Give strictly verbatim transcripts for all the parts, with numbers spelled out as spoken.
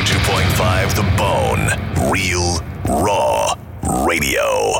oh two point five The Bone. Real, raw radio.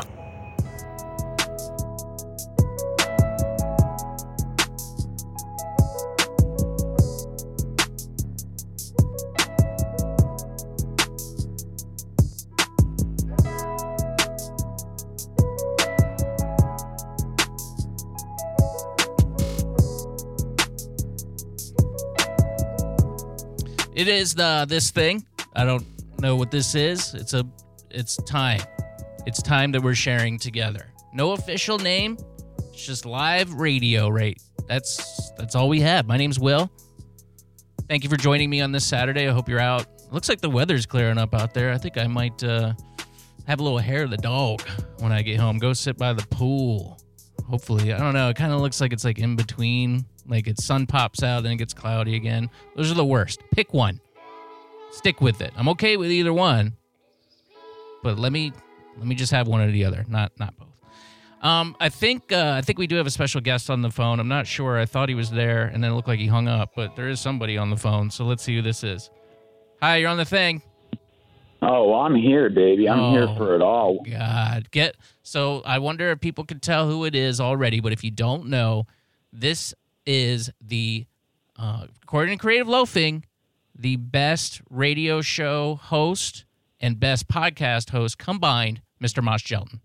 It is the this thing. I don't know what this is. It's a it's time. It's time that we're sharing together. No official name. It's just live radio, right? That's that's all we have. My name's Will. Thank you for joining me on this Saturday. I hope you're out. Looks like the weather's clearing up out there. I think I might uh, have a little hair of the dog when I get home. Go sit by the pool. Hopefully. I don't know. It kind of looks like it's like in between. Like its sun pops out, then it gets cloudy again. Those are the worst. Pick one. Stick with it. I'm okay with either one, but let me let me just have one or the other, not not both. Um, I think uh, I think we do have a special guest on the phone. I'm not sure. I thought he was there, and then it looked like he hung up, but there is somebody on the phone. So let's see who this is. Hi, you're on the thing. Oh, I'm here, baby. I'm oh, here for it all. God, get so. I wonder if people can tell who it is already, but if you don't know, this is the, uh, according to Creative Loafing, the best radio show host and best podcast host combined, Mister Mosh Gelton.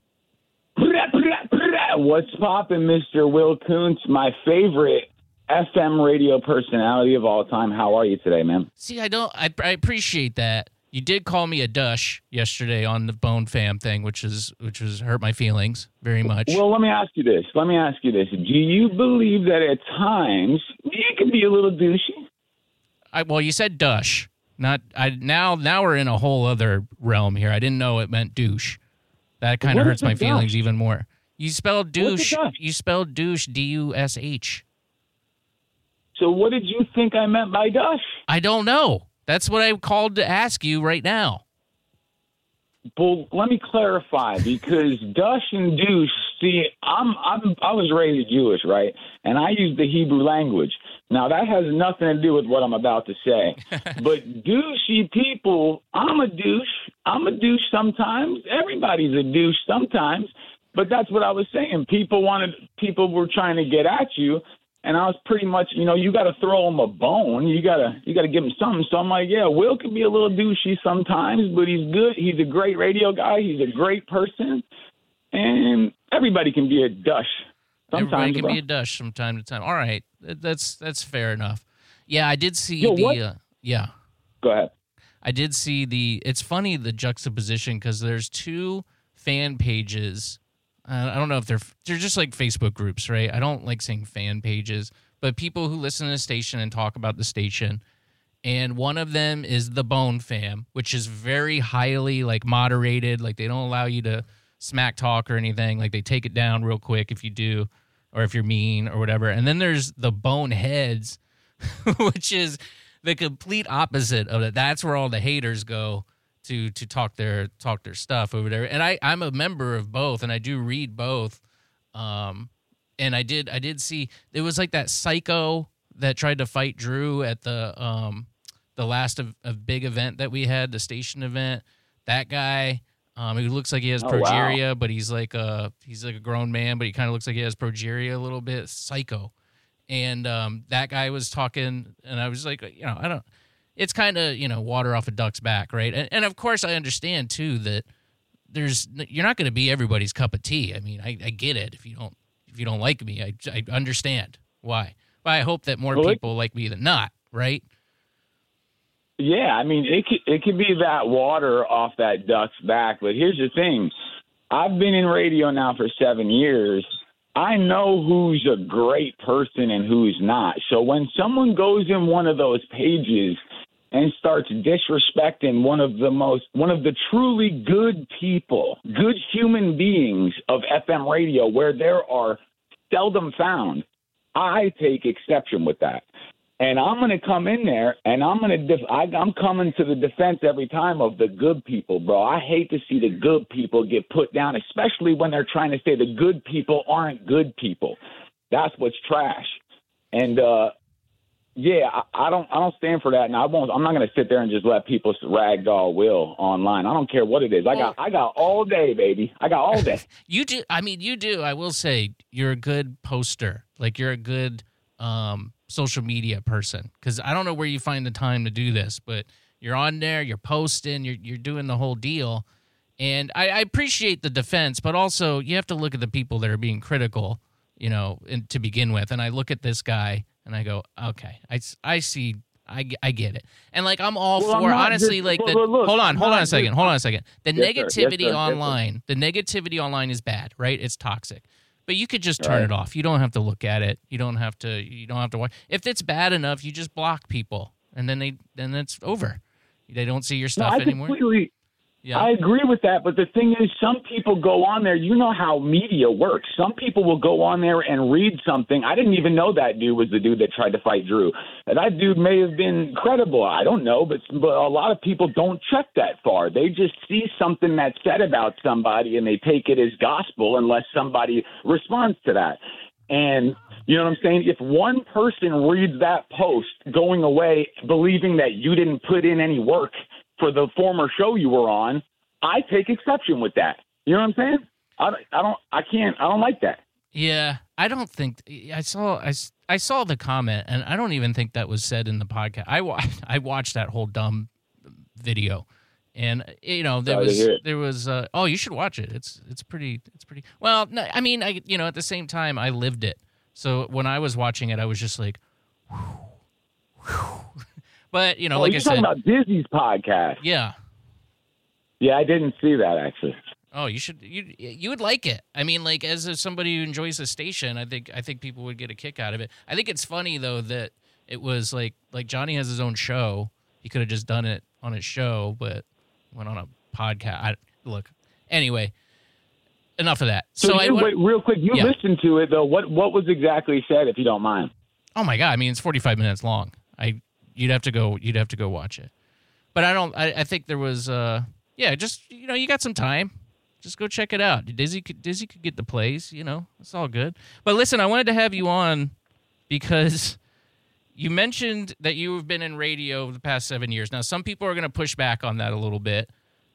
What's poppin', Mister Will Kuntz, my favorite F M radio personality of all time. How are you today, man? See, I don't. I, I appreciate that. You did call me a dush yesterday on the Bone Fam thing, which is which was hurt my feelings very much. Well, let me ask you this. Let me ask you this. Do you believe that at times you can be a little douchey? I, well, you said dush. Not I. Now, now we're in a whole other realm here. I didn't know it meant douche. That kind of hurts my feelings even more. You spelled douche. You spelled douche. D U S H. So, what did you think I meant by dush? I don't know. That's what I called to ask you right now. Well, let me clarify, because dush and douche, see, I'm, I'm, I was raised Jewish, right? And I use the Hebrew language. Now, that has nothing to do with what I'm about to say. But douchey people, I'm a douche. I'm a douche sometimes. Everybody's a douche sometimes. But that's what I was saying. People wanted, people were trying to get at you. And I was pretty much, you know, you got to throw him a bone. You got to you got to give him something. So I'm like, yeah, Will can be a little douchey sometimes, but he's good. He's a great radio guy. He's a great person. And everybody can be a dush sometimes. Everybody can bro. be a dush from time to time. All right. That's that's fair enough. Yeah, I did see Yo, the what? uh, yeah. Go ahead. I did see the it's funny the juxtaposition because there's two fan pages. Uh, I don't know if they're they're just like Facebook groups, right? I don't like saying fan pages, but people who listen to the station and talk about the station. And one of them is the Bone Fam, which is very highly like moderated. Like they don't allow you to smack talk or anything. Like they take it down real quick if you do, or if you're mean or whatever. And then there's the Boneheads, which is the complete opposite of it. That's where all the haters go to to talk their talk their stuff over there. And I, I'm a member of both, and I do read both. Um, and I did I did see it was like that psycho that tried to fight Drew at the um the last of, of big event that we had, the station event. That guy, um, he looks like he has Oh, progeria, wow. but he's like a he's like a grown man, but he kind of looks like he has progeria a little bit. Psycho. And um, that guy was talking, and I was like, you know, I don't. It's kind of, you know, water off a duck's back, right? And, and of course, I understand too that there's you're not going to be everybody's cup of tea. I mean, I, I get it. If you don't if you don't like me, I, I understand why. But I hope that more Well, people like me than not, right? Yeah, I mean, it could, it could be that water off that duck's back. But here's the thing. I've been in radio now for seven years. I know who's a great person and who's not. So when someone goes in one of those pages and starts disrespecting one of the most, one of the truly good people, good human beings of F M radio, where there are seldom found, I take exception with that. And I'm going to come in there, and I'm going to def- I, I'm coming to the defense every time of the good people, bro. I hate to see the good people get put down, especially when they're trying to say the good people aren't good people. That's what's trash. And uh, Yeah, I, I don't. I don't stand for that, and I won't. I'm not going to sit there and just let people ragdoll Will online. I don't care what it is. I got. I got all day, baby. I got all day. You do. I mean, you do. I will say you're a good poster. Like you're a good um, social media person. Because I don't know where you find the time to do this, but you're on there. You're posting. You're you're doing the whole deal. And I, I appreciate the defense, but also you have to look at the people that are being critical, you know, in, to begin with. And I look at this guy. And I go, okay, I, I see, I, I get it. And, like, I'm all well, for, I'm honestly, just, like, the, look, look, hold on, hold on a second, just, hold on a second. The yes, negativity yes, sir, online, yes, the negativity online is bad, right? It's toxic. But you could just turn right. it off. You don't have to look at it. You don't have to, you don't have to watch. If it's bad enough, you just block people. And then they, then it's over. They don't see your stuff no, I anymore. Completely, Yeah. I agree with that, but the thing is, some people go on there. You know how media works. Some people will go on there and read something. I didn't even know that dude was the dude that tried to fight Drew. That dude may have been credible. I don't know, but, but a lot of people don't check that far. They just see something that's said about somebody and they take it as gospel unless somebody responds to that. And you know what I'm saying? If one person reads that post going away believing that you didn't put in any work for the former show you were on, I take exception with that. You know what I'm saying? I, I don't, I can't, I don't like that. Yeah, I don't think I saw I, I saw the comment, and I don't even think that was said in the podcast. I watched I watched that whole dumb video, and you know there Sorry to was hear it. there was uh, oh, you should watch it. It's it's pretty it's pretty well. No, I mean I you know at the same time I lived it, so when I was watching it, I was just like, whew, whew. But you know, Oh, like you're I said, talking about Disney's podcast. yeah. Yeah, I didn't see that actually. Oh, you should you you would like it. I mean, like as a, somebody who enjoys the station, I think I think people would get a kick out of it. I think it's funny though that it was like like Johnny has his own show. He could have just done it on his show, but went on a podcast. I, look, anyway, enough of that. So, So, you, I wait, real quick, you yeah. listened to it though. What what was exactly said, if you don't mind? Oh my god! I mean, it's forty-five minutes long. I you'd have to go you'd have to go watch it. But I don't. I, I think there was. Uh, yeah, just you know, you got some time. Just go check it out. Dizzy could Dizzy could get the plays. You know, it's all good. But listen, I wanted to have you on because you mentioned that you have been in radio the past seven years. Now, some people are going to push back on that a little bit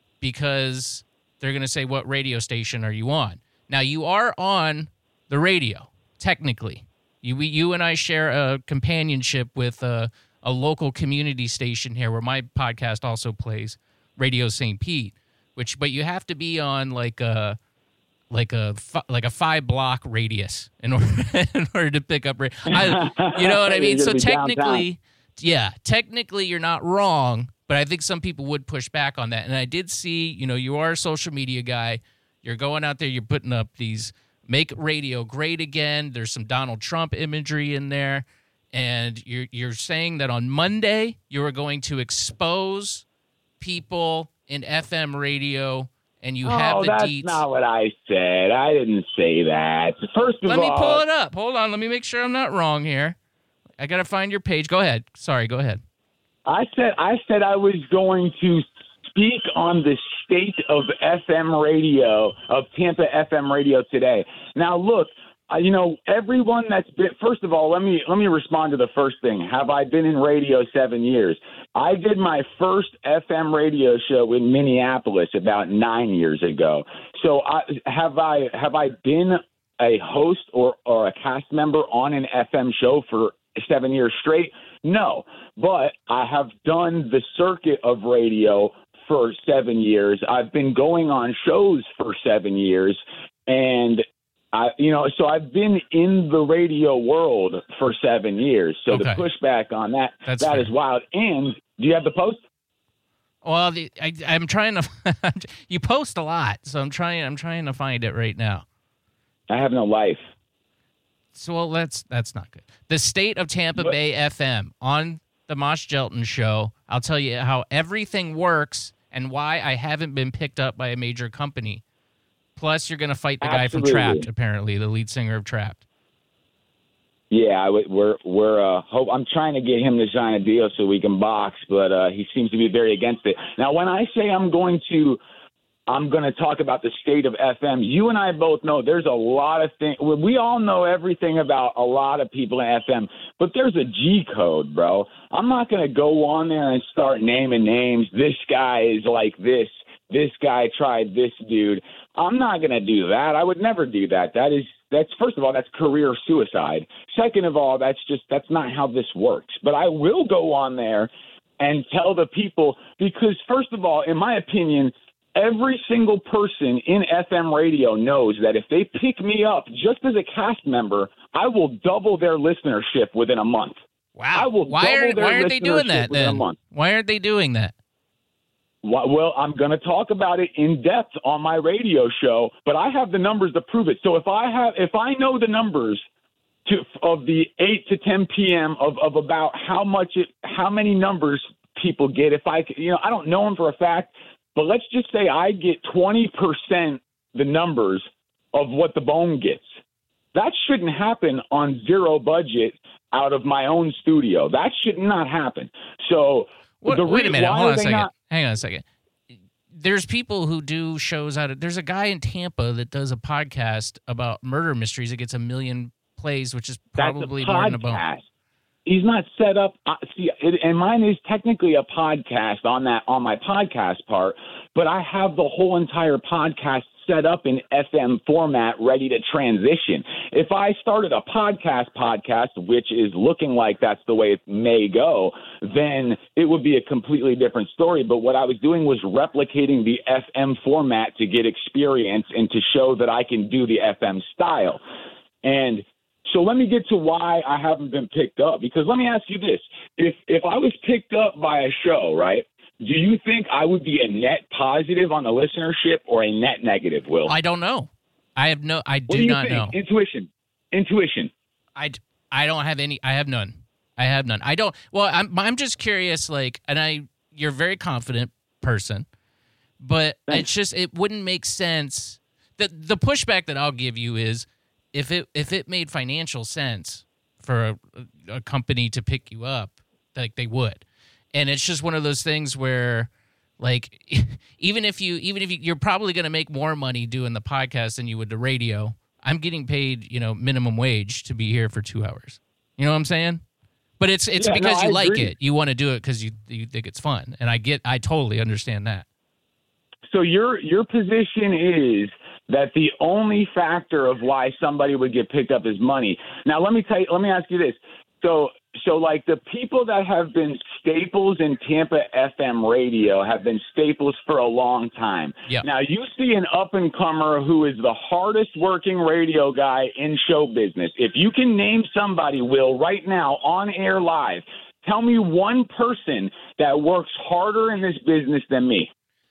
because they're going to say, "What radio station are you on?" Now, you are on the radio technically. You we, you and I share a companionship with a, a local community station here, where my podcast also plays, Radio Saint Pete. Which, but you have to be on like a like a like a five block radius in order in order to pick up. I, you know what I mean? So technically, yeah, technically you're not wrong, but I think some people would push back on that. And I did see, you know, you are a social media guy. You're going out there. You're putting up these "Make Radio Great Again." There's some Donald Trump imagery in there, and you're you're saying that on Monday you are going to expose people in F M radio, and you oh, have the that's deets. not what I said. I didn't say that. First of Let all, me pull it up. Hold on. Let me make sure I'm not wrong here. I got to find your page. Go ahead. Sorry, go ahead. I said I said I was going to speak on the state of F M radio, of Tampa F M radio today. Now, look, uh, you know, everyone that's been, first of all, let me let me respond to the first thing. Have I been in radio seven years? I did my first F M radio show in Minneapolis about nine years ago. So I, have I have I been a host or, or a cast member on an F M show for seven years straight? No, but I have done the circuit of radio for seven years. I've been going on shows for seven years, and I, you know, so I've been in the radio world for seven years. So Okay. the pushback on that, That's that fair. is wild. And do you have the post? Well, the, I, I'm trying to. You post a lot, so I'm trying. I'm trying to find it right now. I have no life. So well, that's that's not good. The State of Tampa But- Bay F M on the Mosh Gelton Show. I'll tell you how everything works and why I haven't been picked up by a major company. Plus, you're going to fight the guy Absolutely. from Trapped, apparently, the lead singer of Trapped. Yeah, I would- we're we're. Uh, hope I'm trying to get him to sign a deal so we can box, but uh, he seems to be very against it. Now, when I say I'm going to I'm going to talk about the state of F M. You and I both know there's a lot of things. We all know everything about a lot of people in F M, but there's a G code, bro. I'm not going to go on there and start naming names. This guy is like this. This guy tried this dude. I'm not going to do that. I would never do that. That is, that's, first of all, that's career suicide. Second of all, that's just, that's not how this works. But I will go on there and tell the people, because first of all, in my opinion, every single person in F M radio knows that if they pick me up just as a cast member, I will double their listenership within a month. Wow. I will why double are, their why aren't they doing that within then? a month. Why aren't they doing that? Well, I'm going to talk about it in depth on my radio show, but I have the numbers to prove it. So if I have, if I know the numbers to, of the eight to ten p.m. of, of about how much it, how many numbers people get, if I, you know, I don't know them for a fact, but let's just say I get twenty percent the numbers of what the Bone gets. That shouldn't happen on zero budget out of my own studio. That should not happen. So what, the wait re- a minute, why hold on are a they second. not- Hang on a second. There's people who do shows out of. There's a guy in Tampa that does a podcast about murder mysteries. It gets a million plays, which is probably That's a more than a bone. podcast. He's not set up. Uh, see, it, and mine is technically a podcast on that on my podcast part, but I have the whole entire podcast set up in F M format, ready to transition. If I started a podcast podcast, which is looking like that's the way it may go, then it would be a completely different story. But what I was doing was replicating the F M format to get experience and to show that I can do the F M style. And so let me get to why I haven't been picked up, because let me ask you this. If if I was picked up by a show, right, do you think I would be a net positive on the listenership or a net negative, Will? I don't know. I have no. I do, what do you not think? know. Intuition. Intuition. I, I don't have any. I have none. I have none. I don't. Well, I'm I'm just curious. Like, and I, you're a very confident person, but Thanks. it's just it wouldn't make sense. The the pushback that I'll give you is if it if it made financial sense for a, a company to pick you up, like they would. And it's just one of those things where, like, even if you, even if you, you're probably going to make more money doing the podcast than you would the radio. I'm getting paid, you know, minimum wage to be here for two hours. You know what I'm saying? But it's it's Yeah, because no, you I like agree. it. You want to do it because you you think it's fun, and I get, I totally understand that. So your your position is that the only factor of why somebody would get picked up is money. Now, let me tell you, let me ask you this. So, so like the people that have been staples in Tampa F M radio have been staples for a long time. Yep. Now, you see an up-and-comer who is the hardest-working radio guy in show business. If you can name somebody, Will, right now, on air live, tell me one person that works harder in this business than me.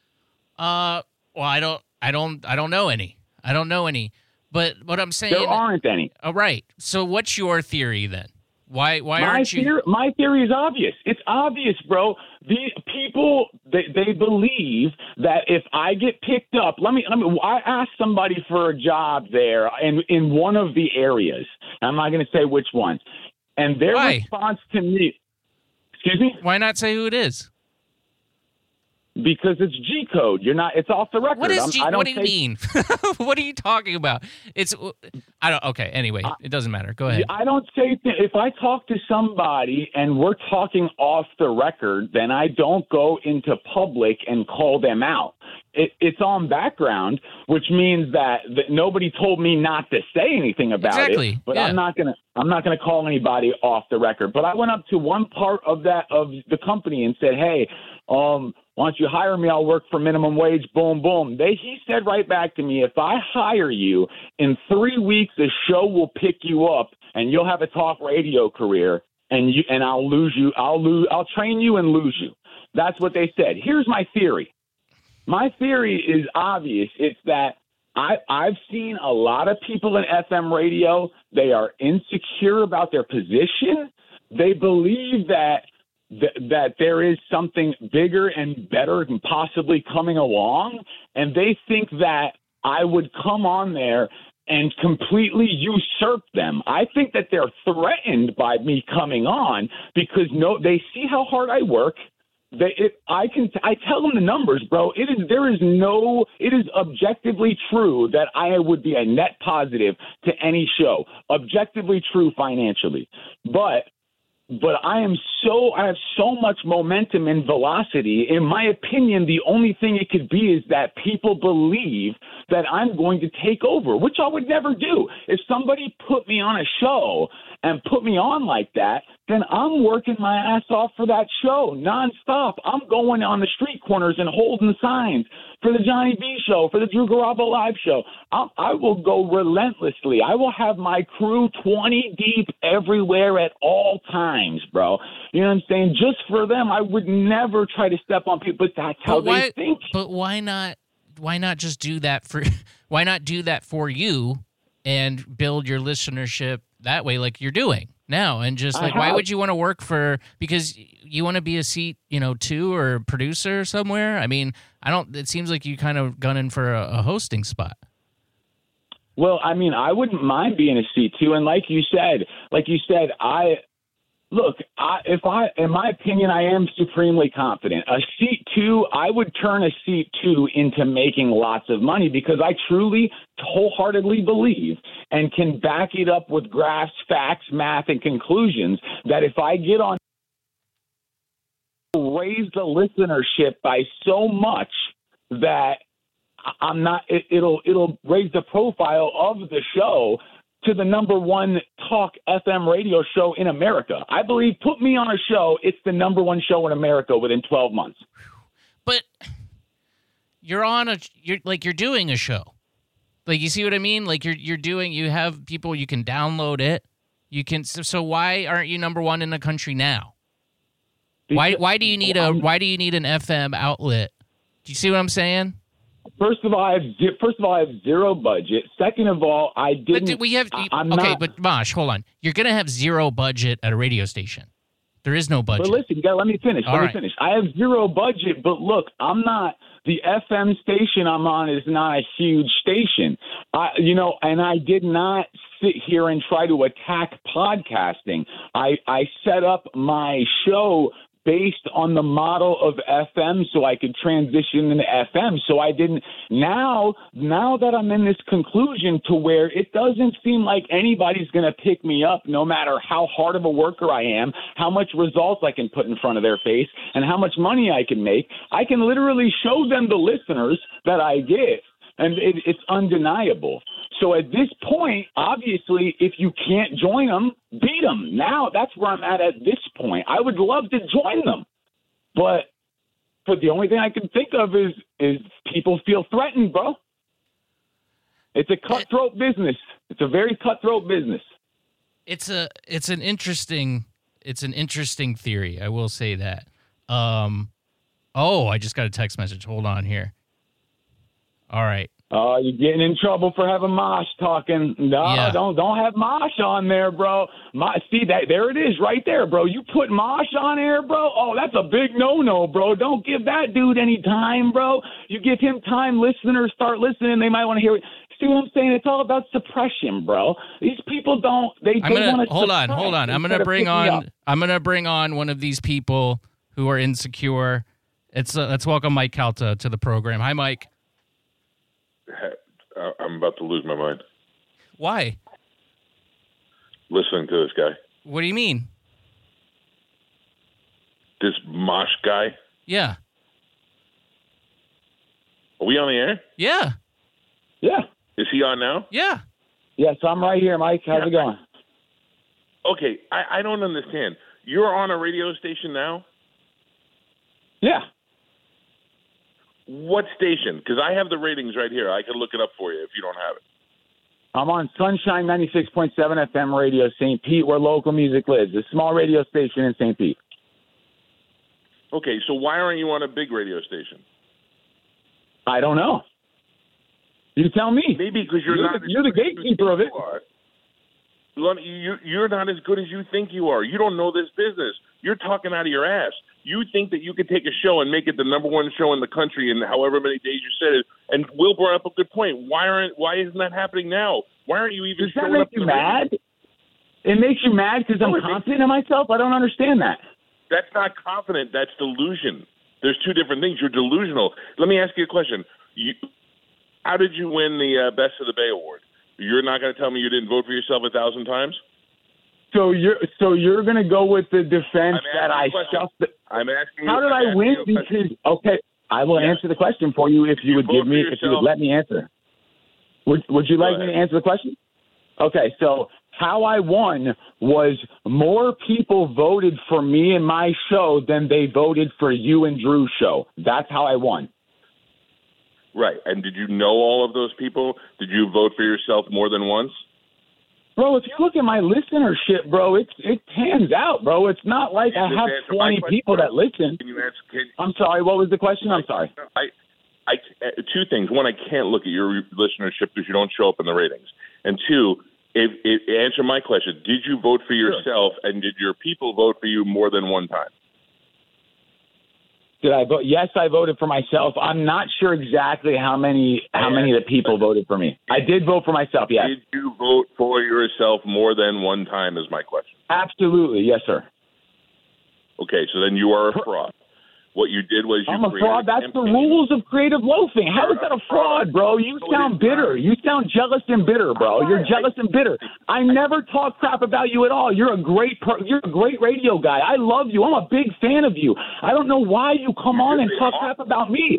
Uh, well, I don't, I don't, I don't know any. I don't know any. But what I'm saying, There aren't any. oh, right. So, what's your theory then? Why, why My aren't you? theory, my theory is obvious. It's obvious, bro. The people they, they believe that if I get picked up, let me let me. I asked somebody for a job there in in one of the areas. I'm not going to say which one, and their Why? response to me, excuse me, Why not say who it is? because it's G code. You're not. It's off the record. What is I'm- G? I don't What do you take- mean? What are you talking about? It's I don't. Okay. Anyway, it doesn't matter. Go ahead. I don't say th- if I talk to somebody and we're talking off the record, then I don't go into public and call them out. It, it's on background, which means that, that nobody told me not to say anything about Exactly, it. But yeah. I'm not gonna I'm not gonna call anybody off the record. But I went up to one part of that of the company and said, hey, um. why don't you hire me? I'll work for minimum wage. Boom, boom. They, he said right back to me, if I hire you in three weeks, the show will pick you up and you'll have a talk radio career and you, and I'll lose you. I'll lose, I'll train you and lose you. That's what they said. Here's my theory. My theory is obvious. It's that I, I've seen a lot of people in F M radio. They are insecure about their position. They believe that Th- that there is something bigger and better and possibly coming along, and they think that I would come on there and completely usurp them. I think that they're threatened by me coming on because no, they see how hard I work. They, it, I can, I tell them the numbers, bro. It is, there is no, it is objectively true that I would be a net positive to any show. Objectively true financially, but, but I am so, I have so much momentum and velocity. In my opinion, the only thing it could be is that people believe that I'm going to take over, which I would never do. If somebody put me on a show and put me on like that, then I'm working my ass off for that show nonstop. I'm going on the street corners and holding signs for the Johnny B show, for the Drew Garabo live show. I, I will go relentlessly. I will have my crew twenty deep everywhere at all times, bro. You know what I'm saying? Just for them, I would never try to step on people, but that's how but why, they think. But why not? Why not just do that for? Why not do that for you and build your listenership that way, like you're doing now? And just like, why would you want to work for? Because you want to be a seat, you know, two or producer somewhere. I mean, I don't. It seems like you kind of gunning for a, a hosting spot. Well, I mean, I wouldn't mind being a seat two, and like you said, like you said, I. Look, I, if I, in my opinion, I am supremely confident. A seat two, I would turn a seat two into making lots of money because I truly, wholeheartedly believe and can back it up with graphs, facts, math, and conclusions that if I get on, raise the listenership by so much that I'm not, it, it'll, it'll raise the profile of the show to the number one talk F M radio show in America. I believe, put me on a show, it's the number one show in America within twelve months. But you're on a, you're like, you're doing a show. Like, you see what I mean? Like, you're, you're doing, you have people, you can download it. You can, so, so why aren't you number one in the country now? Because, why, why do you need a, why do you need an F M outlet? Do you see what I'm saying? First of all, I have first of all I have zero budget. Second of all, I didn't. But we have I, I'm okay, not, but Mosh, hold on. You're gonna have zero budget at a radio station. There is no budget. But listen, you gotta let me finish. All let right. me finish. I have zero budget, but look, I'm not. The F M station I'm on is not a huge station. I, you know, and I did not sit here and try to attack podcasting. I I set up my show based on the model of F M so I could transition into F M. So I didn't now now that I'm in this conclusion to where it doesn't seem like anybody's going to pick me up no matter how hard of a worker I am, how much results I can put in front of their face, and how much money I can make. I can literally show them the listeners that I get, and it, it's undeniable. So at this point, obviously, if you can't join them, beat them. Now that's where I'm at at this point. I would love to join them, but but the only thing I can think of is is people feel threatened, bro. It's a cutthroat business. It's a very cutthroat business. It's a it's an interesting it's an interesting theory. I will say that. Um, oh, I just got a text message. Hold on here. All right. Oh, uh, you're getting in trouble for having Mosh talking. No, yeah. don't don't have Mosh on there, bro. Mosh, see that there it is right there, bro. You put Mosh on air, bro. Oh, that's a big no-no, bro. Don't give that dude any time, bro. You give him time, listeners start listening. They might want to hear it. See what I'm saying? It's all about suppression, bro. These people don't. They, I'm they gonna want to hold on, hold on. I'm gonna bring on. I'm gonna bring on one of these people who are insecure. It's uh, let's welcome Mike Calta to the program. Hi, Mike. I'm about to lose my mind. Why? Listening to this guy. What do you mean? This Mosh guy? Yeah. Are we on the air? Yeah. Yeah. Is he on now? Yeah. Yes, I'm right here, Mike. How's yeah. it going? Okay, I, I don't understand. You're on a radio station now? Yeah. What station? Because I have the ratings right here. I can look it up for you if you don't have it. I'm on Sunshine ninety-six point seven F M radio, Saint Pete, where local music lives. A small radio station in Saint Pete. Okay, so why aren't you on a big radio station? I don't know. You tell me. Maybe because you're, you're not. The, you're the gatekeeper of it. You're not as good as you think you are. You don't know this business. You're talking out of your ass. You think that you could take a show and make it the number one show in the country in however many days you said it. And Will brought up a good point. Why aren't? Why isn't that happening now? Why aren't you even? Does that showing make up you mad? It makes you mad because I'm no, confident in myself? I don't understand that. That's not confident. That's delusion. There's two different things. You're delusional. Let me ask you a question. You, how did you win the uh, Best of the Bay award? You're not going to tell me you didn't vote for yourself a thousand times? So you're so you're going to go with the defense that I shuffled. The, I'm asking. How you, did I'm I win? Because okay, I will yeah. answer the question for you if you, you would give me if you would let me answer. Would Would you like me to answer the question? Okay, so how I won was more people voted for me and my show than they voted for you and Drew's show. That's how I won. Right. And did you know all of those people? Did you vote for yourself more than once? Bro, if you look at my listenership, bro, it's it pans out, bro. It's not like I have twenty people that listen. Can you answer, can, I'm sorry, what was the question? I'm sorry. I, I, two things. One, I can't look at your listenership because you don't show up in the ratings. And two, if, if, answer my question. Did you vote for yourself, sure. and did your people vote for you more than one time? Did I vote? Yes, I voted for myself. I'm not sure exactly how many how many of the people voted for me. I did vote for myself, yes. Did you vote for yourself more than one time is my question. Absolutely, yes, sir. Okay, so then you are a fraud. What you did was you I'm a fraud. That's the rules of creative loafing. How is that a fraud, bro? You sound bitter. You sound jealous and bitter, bro. You're jealous and bitter. I never talk crap about you at all. You're a great per- you're a great radio guy. I love you. I'm a big fan of you. I don't know why you come on and talk crap about me.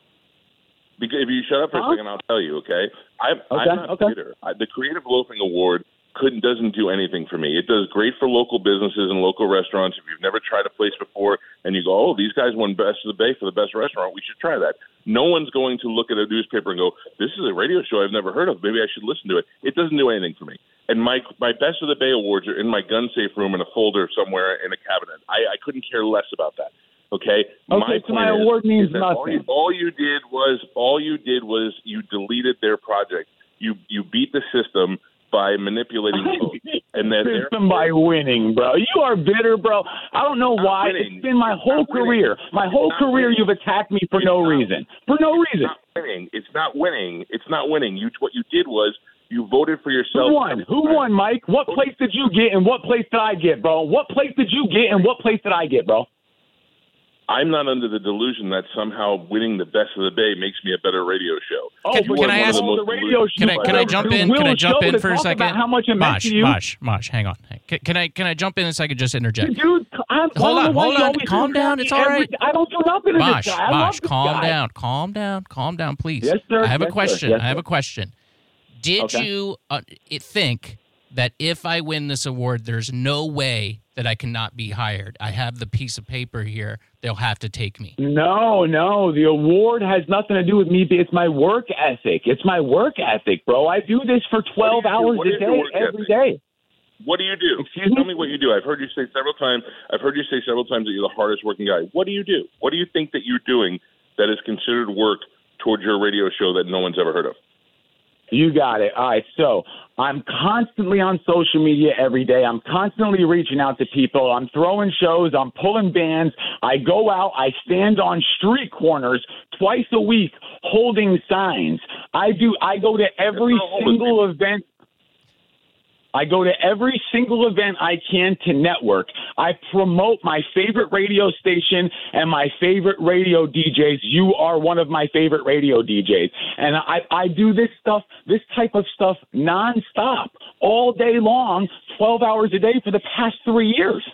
Because if you shut up for huh? a second, I'll tell you, okay? I'm, okay, I'm not okay. bitter. I, the Creative Loafing Award couldn't doesn't do anything for me. It does great for local businesses and local restaurants. If you've never tried a place before and you go, oh, these guys won Best of the Bay for the best restaurant, we should try that. No one's going to look at a newspaper and go, this is a radio show I've never heard of. Maybe I should listen to it. It doesn't do anything for me. And my my Best of the Bay awards are in my gun safe room in a folder somewhere in a cabinet. I, I couldn't care less about that. Okay. Okay, my so my award is, means is nothing. All you, all you did was all you did was you deleted their project. You you beat the system by manipulating votes. And then system by winning, bro. You are bitter, bro. I don't know why. Winning. It's been my whole career. My whole it's career winning. you've attacked me for it's no not, reason. For no it's reason. Not winning. It's not winning. It's not winning. You what you did was you voted for yourself. Who won? Who won, Mike? What place did you get and what place did I get, bro? What place did you get and what place did I get, bro? I'm not under the delusion that somehow winning the Best of the Bay makes me a better radio show. Oh, can, but can I ask? the radio can I can I jump in? Can I jump in for a second? How much it meant Mosh, to you? Mosh, Mosh, hang on. Can, can I can I jump in so I can just interject? Dude, I'm, hold on, hold on. on. Calm down. It's all right. I don't do nothing to Mosh, this guy. I Mosh, love this calm guy. down, calm down, calm down, please. Yes, sir. I have yes, a question. Yes, I have sir. a question. Did okay. you uh, it think that if I win this award, there's no way that I cannot be hired? I have the piece of paper here. They'll have to take me. No, no. The award has nothing to do with me. It's my work ethic. It's my work ethic, bro. I do this for twelve hours a day, every day. What do you do? Excuse Tell me? me what you do. I've heard you say several times. I've heard you say several times that you're the hardest working guy. What do you do? What do you think that you're doing that is considered work towards your radio show that no one's ever heard of? You got it. All right. So I'm constantly on social media every day. I'm constantly reaching out to people. I'm throwing shows. I'm pulling bands. I go out. I stand on street corners twice a week holding signs. I do. I go to every single event. I go to every single event I can to network. I promote my favorite radio station and my favorite radio D Js. You are one of my favorite radio D Js. And I, I do this stuff, this type of stuff nonstop, all day long, twelve hours a day for the past three years.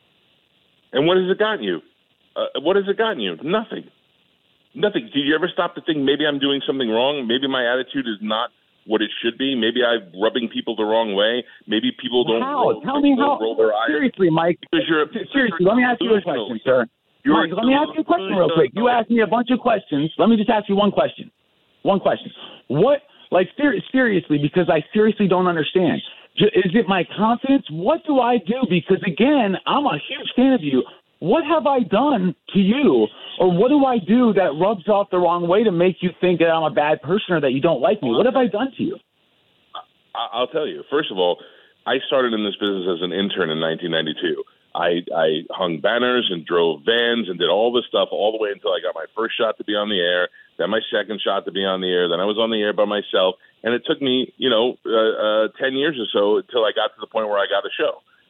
And what has it gotten you? Uh, what has it gotten you? Nothing. Nothing. Did you ever stop to think maybe I'm doing something wrong? Maybe my attitude is not what it should be. Maybe I'm rubbing people the wrong way. Maybe people don't how? roll, Tell me how. roll their eyes. Seriously, Mike. Because you're, seriously, let me ask you a question, sir. Mike, let me ask you a question real quick. You asked me a bunch of questions. Let me just ask you one question. One question. What, like, ser- seriously, because I seriously don't understand. J- is it my confidence? What do I do? Because, again, I'm a huge fan of you. What have I done to you, or what do I do that rubs off the wrong way to make you think that I'm a bad person or that you don't like me? What have I done to you? I'll tell you. First of all, I started in this business as an intern in nineteen ninety-two. I, I hung banners and drove vans and did all this stuff all the way until I got my first shot to be on the air, then my second shot to be on the air, then I was on the air by myself, and it took me, you know, uh, uh, ten years or so until I got to the point where I got a show.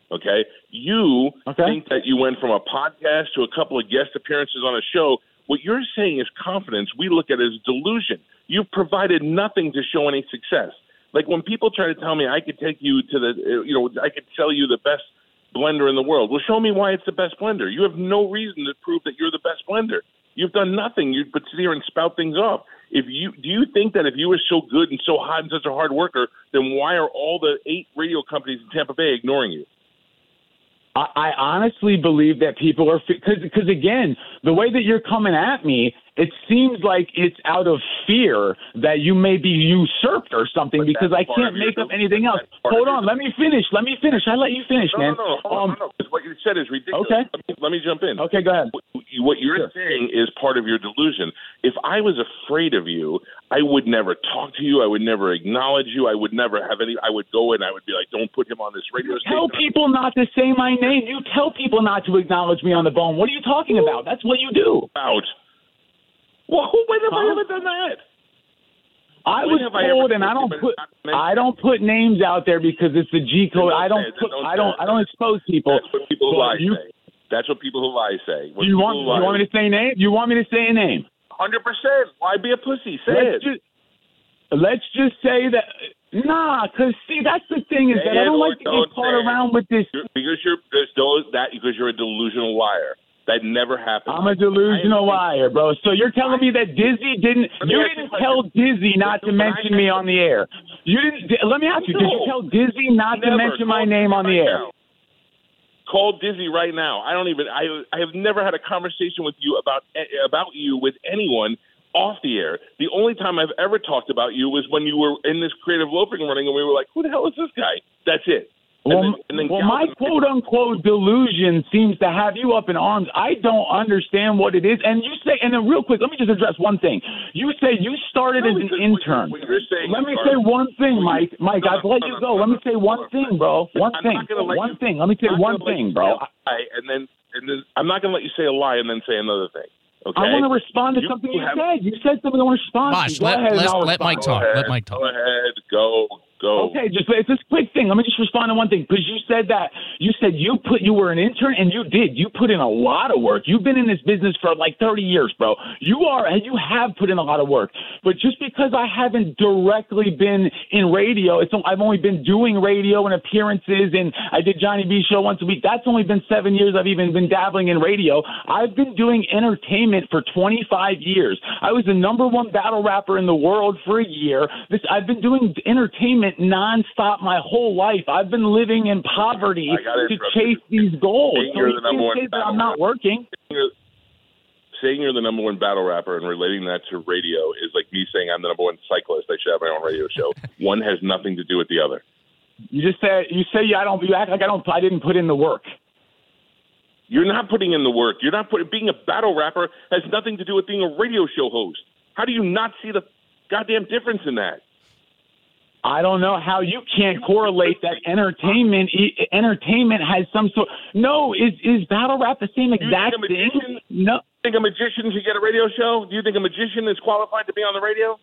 Okay, you Okay. think that you went from a podcast to a couple of guest appearances on a show. What you're saying is confidence. We look at it as delusion. You've provided nothing to show any success. Like when people try to tell me I could take you to the, you know, I could sell you the best blender in the world. Well, show me why it's the best blender. You have no reason to prove that you're the best blender. You've done nothing. You but sit here and spout things off. If you do you think that if you were so good and so hot and such a hard worker, then why are all the eight radio companies in Tampa Bay ignoring you? I, I honestly believe that people are because because again, the way that you're coming at me, it seems like it's out of fear that you may be usurped or something But because that's I part can't of your make up delusion. anything else. That's part Hold of on, your let me finish. Let me finish. I let you finish, No, man. no, no, hold Um, on, no, no. What you said is ridiculous. Okay. Let me, let me jump in. Okay, go ahead. What- What you're Sure. saying is part of your delusion. If I was afraid of you, I would never talk to you. I would never acknowledge you. I would never have any. I would go in. I would be like, "Don't put him on this radio You station." tell people not to say my name. You tell people not to acknowledge me on the phone. What are you talking about? That's what you do. Out. Well, when have I Huh? ever done that? I When was have I ever told, and I said don't you, put but not I don't put names out there because it's the G code. Then don't I don't say it. Then put don't I say don't it. I don't expose people. That's what people who But lie you- say. That's what people who lie say. Do you want you want me to say a name? You want me to say a name? Hundred percent. Why be a pussy? Say Let's it. just let's just say that nah, because see that's the thing is Say that I it don't or like to don't get caught say it. around with this. You're, because you're there's those that because you're a delusional liar. That never happened. I'm a delusional liar, bro. So you're telling me that Dizzy didn't Let me you ask you didn't a tell question. Dizzy not to But I mention have- me on the air. You didn't let me ask you, did you No. tell Dizzy not to Never. mention my Call name on the Dizzy right air? now. Call Dizzy right now. I don't even. I I have never had a conversation with you about about you with anyone off the air. The only time I've ever talked about you was when you were in this creative loafing running, and we were like, "Who the hell is this guy?" That's it. And Well, then- and then well my Galvin- quote-unquote delusion seems to have you up in arms. I don't understand what it is. And you say, and then real quick, let me just address one thing. You say you started No, as an because intern. What you're saying Let is me garbage. say one thing, Mike. Mike, No, I've no, let no, you no, go. no, Let me no, say no, one no. thing, bro. One I'm thing. not gonna let One you- thing. Let me say I'm not one gonna let thing, you bro. say a lie and then and then I'm not going to let you say a lie and then say another thing. Okay. I want to respond to You something you have- said. You said something I want to respond Mosh, to. Go let- ahead and let's- I'll let Mike respond. talk. Go Let ahead. Mike talk. Go ahead. Go. Go. Okay, just it's this quick thing. Let me just respond to one thing because you said that you said you put you were an intern and you did. You put in a lot of work. You've been in this business for like thirty years, bro. You are and you have put in a lot of work. But just because I haven't directly been in radio, it's I've only been doing radio and appearances, and I did Johnny B show once a week. That's only been seven years. I've even been dabbling in radio. I've been doing entertainment for twenty-five years. I was the number one battle rapper in the world for a year. This I've been doing entertainment nonstop my whole life. I've been living in poverty I gotta to interrupt chase you. these goals. Saying So you're you the number can't one say that battle I'm not rapper. working. You're- saying you're the number one battle rapper and relating that to radio is like me saying I'm the number one cyclist. I should have my own radio show. One has nothing to do with the other. You just said you say I don't. You act like I don't. I didn't put in the work. You're not putting in the work. You're not putting. Being a battle rapper has nothing to do with being a radio show host. How do you not see the goddamn difference in that? I don't know how you can't correlate that entertainment. e- Entertainment has some sort. No, is is battle rap the same think exact a thing? magician- No. Do you think a magician should get a radio show? Do you think a magician is qualified to be on the radio?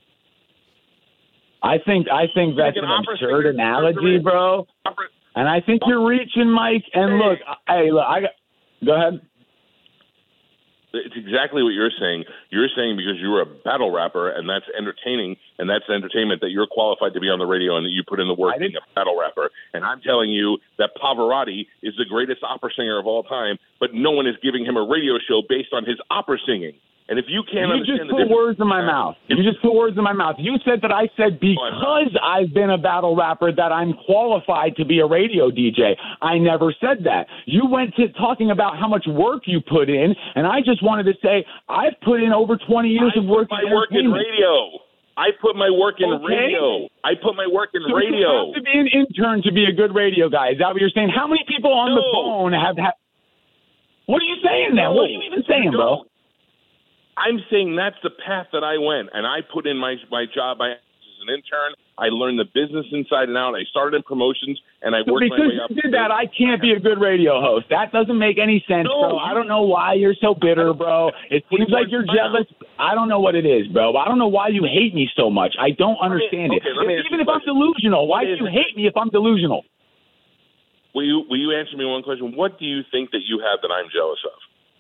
I think I think that's an an opera absurd singer analogy, deserves a bro. Opera- And I think you're reaching, Mike. And look, hey, look, I got. Go ahead. It's exactly what you're saying. You're saying because you were a battle rapper and that's entertaining and that's entertainment that you're qualified to be on the radio and that you put in the work I being didn't- a battle rapper. And I'm telling you that Pavarotti is the greatest opera singer of all time, but no one is giving him a radio show based on his opera singing. And if you can't You understand just the put difference, words in my mouth. You just put words in my mouth. You said that I said because I've been a battle rapper that I'm qualified to be a radio D J. I never said that. You went to talking about how much work you put in, and I just wanted to say I've put in over twenty years I of work put in my work in entertainment. radio. I put my work in Okay. radio. I put my work in So radio. you have to be an intern to be a good radio guy. Is that what you're saying? How many people on the No. phone have had? What are you saying then? What are you even saying, bro? No. I'm saying that's the path that I went, and I put in my my job. I as an intern, I learned the business inside and out. I started in promotions, and I So worked my because way up. you did that, I can't be a good radio host. That doesn't make any sense, No, bro. I don't know why you're so bitter, bro. It seems like you're jealous. I don't know what it is, bro. I don't know why you hate me so much. I don't understand okay, it. let me If- ask Even you if a I'm question. delusional, why What do is you it? hate me if I'm delusional? will you will you answer me one question? What do you think that you have that I'm jealous of?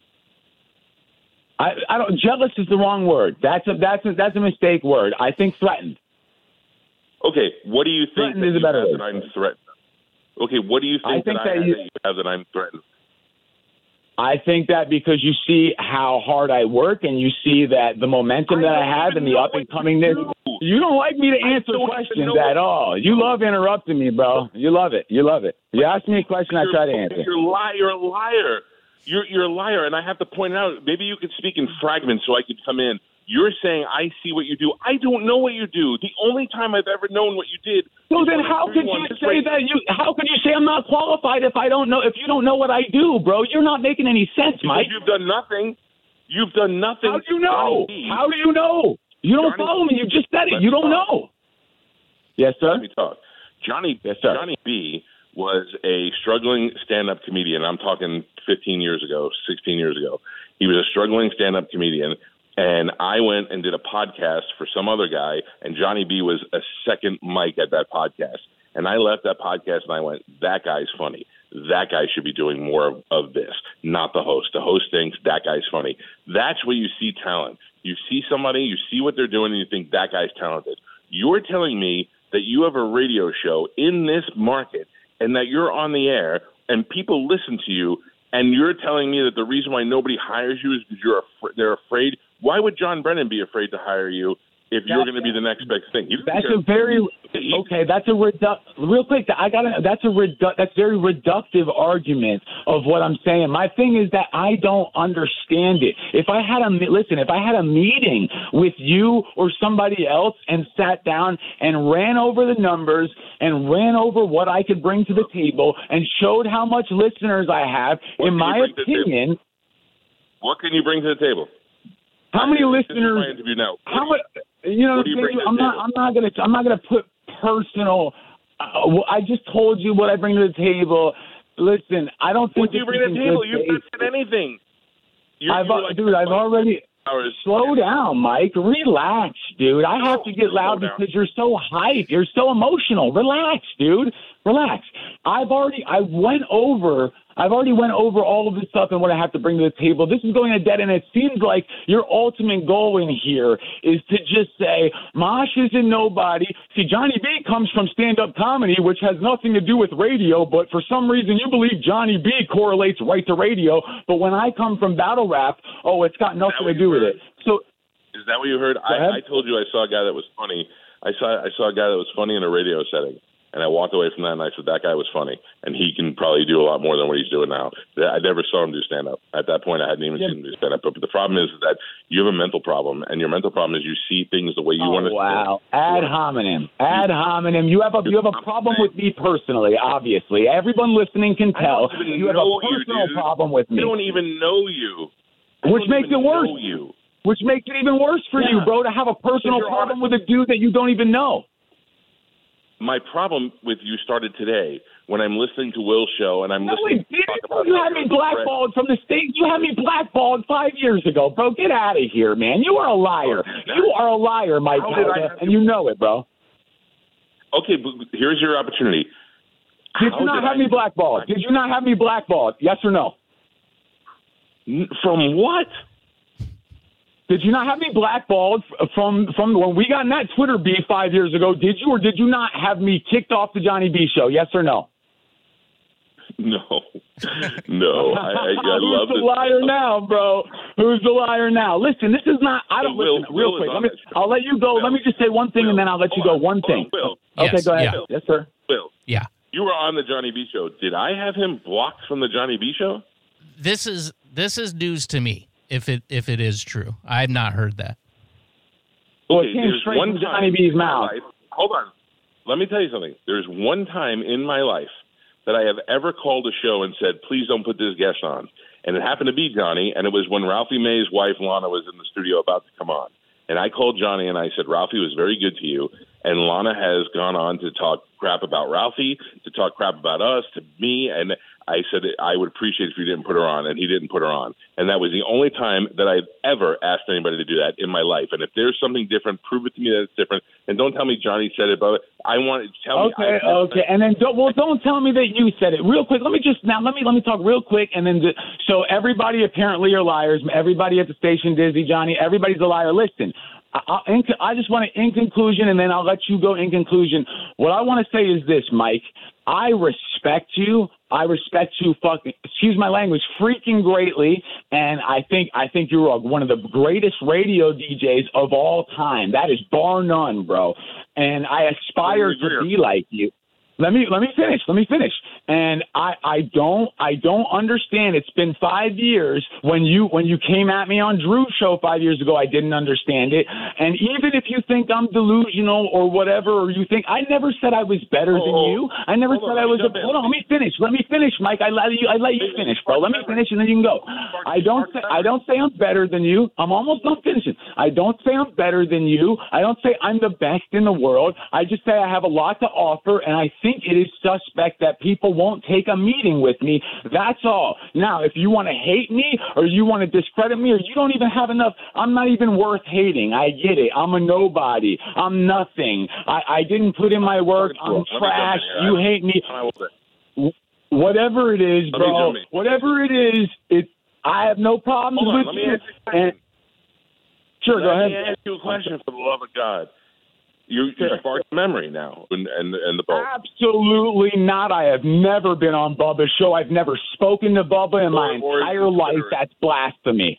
I, I don't. Jealous is the wrong word. That's a that's a, that's a mistake word. I think threatened. Okay, what do you think Threatened that is a you better have word. that I'm threatened? Okay, what do you think, I think that, that I have you- that you have that I'm threatened? I think that because you see how hard I work and you see that the momentum I that I don't have even and the know up and what comingness. you do. You don't like me to I answer don't even questions know what at all. You love interrupting me, bro. You love it. You love it. You ask me a question, I You're, try to answer. You're a liar. You're a liar. You're you're a liar, and I have to point it out. Maybe you could speak in fragments so I could come in. You're saying I see what you do. I don't know what you do. The only time I've ever known what you did. So is then when how I could threw on you this say radio. that you how could you say I'm not qualified if I don't know if you don't know what I do, bro? You're not making any sense, Because Mike. you've done nothing. You've done nothing. How do you know? Johnny B, How do you know? You don't Johnny- follow me. You just said it. Let's You don't talk. know. Yes, sir. Let me talk. Johnny, Yes, sir. Johnny B was a struggling stand-up comedian. I'm talking fifteen years ago, sixteen years ago. He was a struggling stand-up comedian, and I went and did a podcast for some other guy, and Johnny B was a second mic at that podcast. And I left that podcast, and I went, that guy's funny. That guy should be doing more of, of this, not the host. The host thinks that guy's funny. That's where you see talent. You see somebody, you see what they're doing, and you think that guy's talented. You're telling me that you have a radio show in this market and that you're on the air and people listen to you, and you're telling me that the reason why nobody hires you is because you're af- they're afraid. Why would John Brennan be afraid to hire you if you're going to be the next big thing? He doesn't That's care. a very okay. That's a redu- real quick. I got to that's a redu- that's very reductive argument of what I'm saying. My thing is that I don't understand it. If I had a listen, if I had a meeting with you or somebody else and sat down and ran over the numbers and ran over what I could bring to the table and showed how much listeners I have, What in can you my bring to the table? opinion, What can you bring to the table? how many This is listeners? my interview now. How much? You know, What do you what I'm bring saying? to the I'm not. table? I'm not gonna. I'm not gonna put personal. Uh, well, I just told you what I bring to the table. Listen, I don't think What do you this bring is to the in table? good You've faith. not said anything. You're, I've, you're like, dude, I've already. hours. Slow down, Mike. Relax, dude. I have No, to get loud slow down. because you're so hyped. You're so emotional. Relax, dude. Relax. I've already. I went over. I've already went over all of this stuff and what I have to bring to the table. This is going to dead, and it seems like your ultimate goal in here is to just say Mosh isn't nobody. See, Johnny B comes from stand-up comedy, which has nothing to do with radio, but for some reason you believe Johnny B correlates right to radio. But when I come from battle rap, oh, it's got nothing what to you do with heard? it. So. Is that what you heard? ahead. I, I told you I saw a guy that was funny. I saw I saw a guy that was funny in a radio setting, and I walked away from that and I said that guy was funny, and he can probably do a lot more than what he's doing now. I never saw him do stand up. At that point, I hadn't even Yeah. seen him do stand up. But the problem is that you have a mental problem, and your mental problem is you see things the way you Oh, want to. wow. Ad hominem. Ad hominem. You have a you have a problem with me personally, obviously. Everyone listening can I tell don't even you have know a you, personal dude. problem with I me. don't even know you. I Which don't makes even it worse. Know you. Which makes it even worse for you, Yeah. bro, to have a personal You're problem honest. with a dude that you don't even know. My problem with you started today when I'm listening to Will's show and I'm No, listening. wait, did to you, talk about you had me Fred. blackballed from the state. You had me blackballed five years ago, bro. Get out of here, man. You are a liar. You are a liar, Mike How did I Calda, have and you know it, bro. Okay, but here's your opportunity. Did How you not did have I- me blackballed? Did you not have me blackballed? Yes or no? N- From what? Did you not have me blackballed f- from from when we got in that Twitter beef five years ago? Did you, or did you not have me kicked off the Johnny B show? Yes or no? No, no. I, I, I love Who's the this. liar now, bro? Who's the liar now? Listen, this is not. I don't Hey, Will- listen. Real Will is quick, on let me. that show. I'll let you go. Will. Let me just say one thing, and then I'll let you go. Hold on, One hold thing. on, Will. Okay, Yes, go ahead. yeah. Yes, sir. Will, Yeah. you were on the Johnny B show. Did I have him blocked from the Johnny B show? This is this is news to me. If it if it is true, I've not heard that. Well, Okay, it came there's straight one from Johnny time B's in my mouth. life- Hold on. Let me tell you something. There's one time in my life that I have ever called a show and said, please don't put this guest on. And it happened to be Johnny, and it was when Ralphie May's wife, Lana, was in the studio about to come on. And I called Johnny, and I said, Ralphie was very good to you, and Lana has gone on to talk crap about Ralphie, to talk crap about us, to me, and I said I would appreciate if you didn't put her on, and he didn't put her on. And that was the only time that I've ever asked anybody to do that in my life. And if there's something different, prove it to me that it's different. And don't tell me Johnny said it, but I want to tell okay, me. Okay, okay. And then, don't, well, don't tell me that you said it. Real quick, let me just, now, let me let me talk real quick. And then, the, so everybody apparently are liars. Everybody at the station, Dizzy, Johnny, everybody's a liar. Listen. I, I just want to, in conclusion, and then I'll let you go in conclusion. What I want to say is this, Mike. I respect you. I respect you fucking, excuse my language, freaking greatly. And I think I think you're one of the greatest radio D Js of all time. That is bar none, bro. And I aspire to be like you. Let me let me finish. Let me finish. And I, I don't I don't understand. It's been five years. When you when you came at me on Drew's show five years ago, I didn't understand it. And even if you think I'm delusional or whatever, or you think I never said I was better oh, than you. I never said on, I was a hold on, let me finish. Let me finish, Mike. I let you I let you finish, bro. Let me finish and then you can go. I don't say I don't say I'm better than you. I'm almost done finishing. I don't say I'm better than you. I don't say I'm the best in the world. I just say I have a lot to offer, and I think it is suspect that people won't take a meeting with me. That's all. Now, if you want to hate me or you want to discredit me or you don't even have enough, I'm not even worth hating. I get it. I'm a nobody. I'm nothing. I, I didn't put in my work. I'm trash. You hate me. Whatever it is, bro. Whatever it is, it. I have no problems Hold on, with let me you. ask you a question. And, sure, let go ahead. Let me ask you a question for the love of God. You, you sparked memory now, and and, and the boat. Absolutely not. I have never been on Bubba's show. I've never spoken to Bubba in my or, entire or life. That's blasphemy.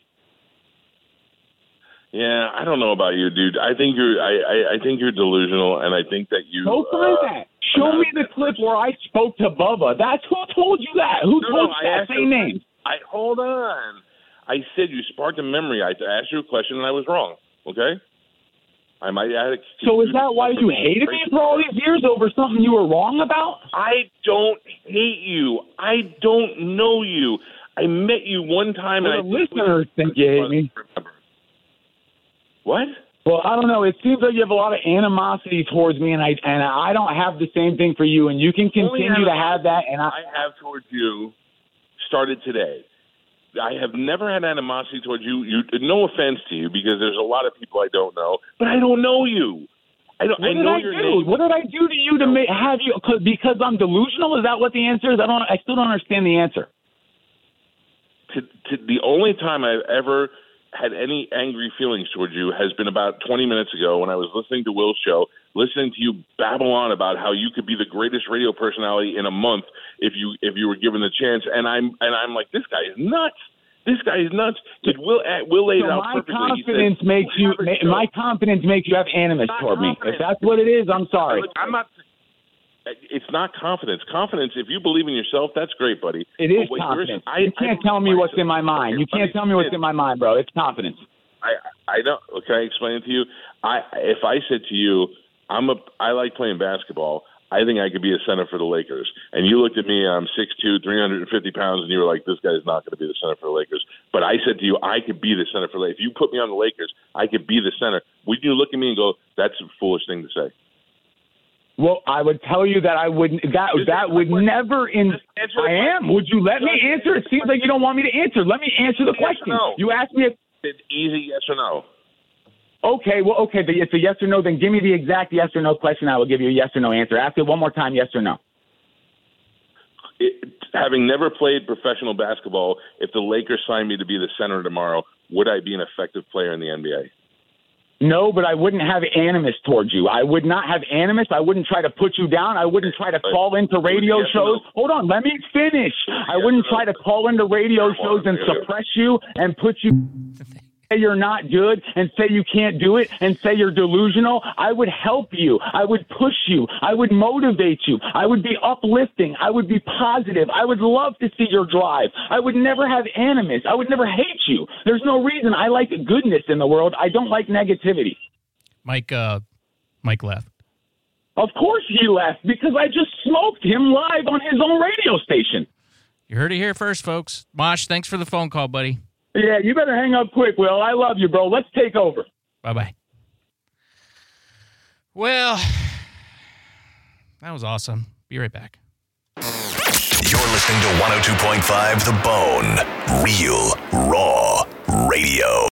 Yeah, I don't know about you, dude. I think you're. I, I, I think you're delusional, and I think that you. Go find uh, that. Show me the clip where I spoke to Bubba. That's who told you that. Who no, told no, you that? Say names. I hold on. I said you sparked a memory. I asked you a question, and I was wrong. Okay. I might add. So is that why you hated me for all these years over something you were wrong about? I don't hate you. I don't know you. I met you one time. Well, and the I listeners think you hate me. What? Well, I don't know. It seems like you have a lot of animosity towards me, and I and I don't have the same thing for you. And you can continue to have that. And I, I have towards you started today. I have never had animosity towards you. You, no offense to you, because there's a lot of people I don't know, but I don't know you. I don't. What I did know I your do? name. What did I do to you to make, have you? Because I'm delusional? Is that what the answer is? I don't. I still don't understand the answer. To, to the only time I've ever had any angry feelings towards you has been about twenty minutes ago when I was listening to Will's show, listening to you babble on about how you could be the greatest radio personality in a month if you if you were given the chance. And I'm and I'm like, this guy is nuts. This guy is nuts. Did Will Will laid so it out my perfectly. Confidence said, makes you ma- my confidence makes you have animus toward me. If that's what it is, I'm sorry. Look, I'm not. It's not confidence. Confidence, if you believe in yourself, that's great, buddy. It is confidence. I, you can't tell me what's in my mind. You can't tell me what's in my mind, bro. It's confidence. I I don't. Can I explain it to you? I if I said to you, I'm a I like playing basketball. I think I could be a center for the Lakers. And you looked at me, I'm six two, three hundred fifty pounds, and you were like, this guy's not going to be the center for the Lakers. But I said to you, I could be the center for the Lakers. If you put me on the Lakers, I could be the center. Would you look at me and go, that's a foolish thing to say? Well, I would tell you that I wouldn't. That that would never. In I am. Would you let me answer? It seems like you don't want me to answer. Let me answer the question. You asked me. If, it's easy, yes or no. Okay. Well, okay. It's a yes or no. Then give me the exact yes or no question. I will give you a yes or no answer. Ask it one more time. Yes or no. It, having never played professional basketball, if the Lakers signed me to be the center tomorrow, would I be an effective player in the N B A? No, but I wouldn't have animus towards you. I would not have animus. I wouldn't try to put you down. I wouldn't try to call into radio shows. Hold on, let me finish. I wouldn't try to call into radio shows and suppress you and put you say you're not good and say you can't do it and say you're delusional. I would help you. I would push you. I would motivate you. I would be uplifting. I would be positive. I would love to see your drive. I would never have animus. I would never hate you. There's no reason. I like goodness in the world. I don't like negativity. Mike, uh, Mike left. Of course he left, because I just smoked him live on his own radio station. You heard it here first, folks. Mosh, thanks for the phone call, buddy. Yeah, you better hang up quick, Will. I love you, bro. Let's take over. Bye-bye. Well, that was awesome. Be right back. You're listening to one oh two point five The Bone. Real, raw radio.